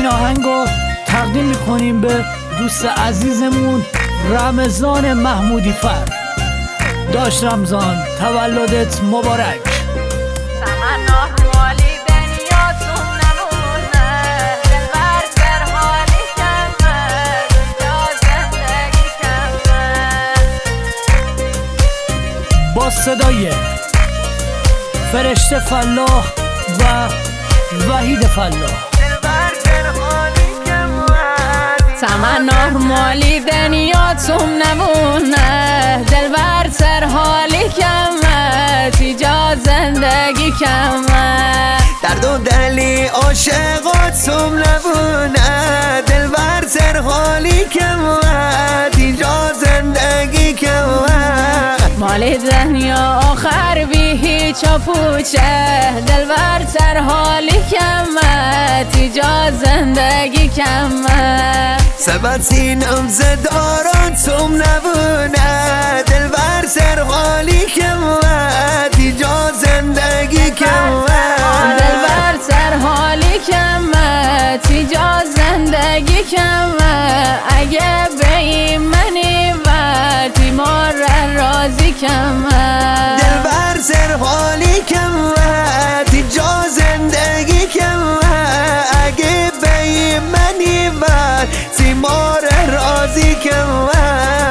این آهنگو تقدیم میکنیم به دوست عزیزمون رمضان محمودی فر. داش رمضان تولدت مبارک. با صدای فرشته فلاح و وحید فلاح. تمنا مالی دنیاتون نمونه، دلبر سر حالی کمه، تیجا زندگی کمه، درد و دلی عاشقاتون نمونه، دلبر سر حالی کمه، تیجا زندگی کمه، مالی دنیا آخر بی هیچ و پوچه، دلبر سر حالی کمه، تیجا زندگی کمه، سبت سینم زداراتون نبونه، دلبر سر حالی کمه، تیجا زندگی کمه، دلبر سر حالی کمه، تیجا زندگی کمه، اگه به این منی و تیمار رازی کمه، دلبر سر حالی کمه، تیجا زندگی کمه، اگه به این منی و تیمار رازی کمه.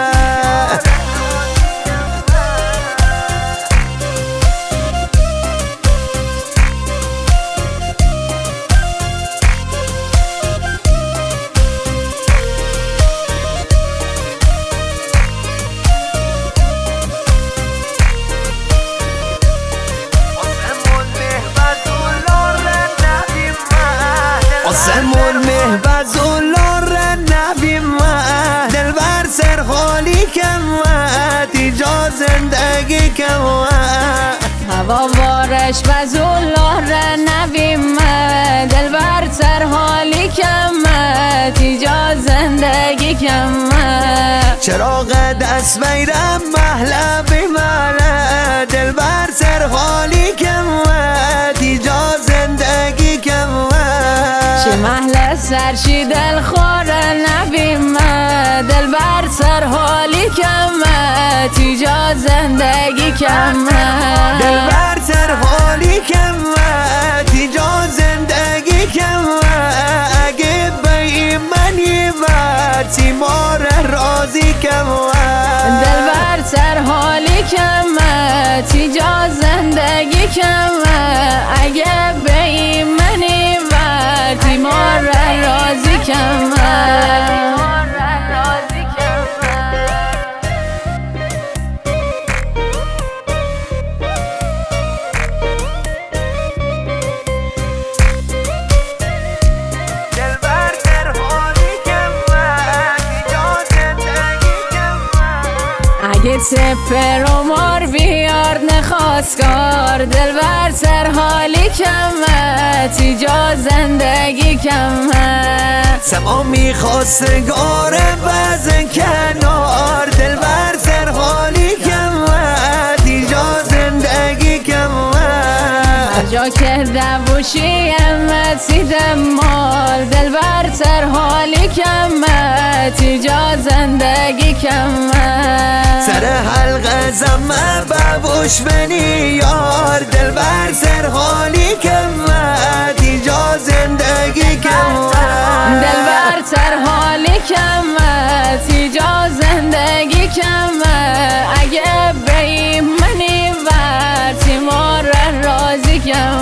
آسمون مهبز و لار نبی من، دلبر سر حالی کمه، تیجا زندگی کمه، هوا بارش بزولار نبی من، دلبر سر حالی کمه، تیجا زندگی کمه، چراغ دست بیرم محله بی منه، دلبر سر حالی کمه، تیجا زندگی کمه، چه محل سرشی دل خوره نبی من، دلبر سر حالی کمه، تیجا زندگی کمه، دلبر سر حالی کمه، تیجا زندگی کمه، اگه به منی و تیمار رازی کمه، دلبر سر حالی کمه، تیجا زندگی کمه، اگه به منی و تیمار رازی کمه. اگه تپه رو مار بیار نخواستگار، دلبر سر حالی کمه، تیجا زندگی کمه، سما میخواستگار بزن کنار، دلبر سر حالی کمه، تیجا زندگی کمه، جا که دوشی امتی مال، دلبر سر حالی کمه، تیجا زندگی کمه، سر حلقه زمه ببوش بنی یار، دلبر سر حالی کمه، تیجا زندگی کمه، دلبر سر حالی کمه، تیجا زندگی کمه، اگه به منی و تیمار رازی کمه.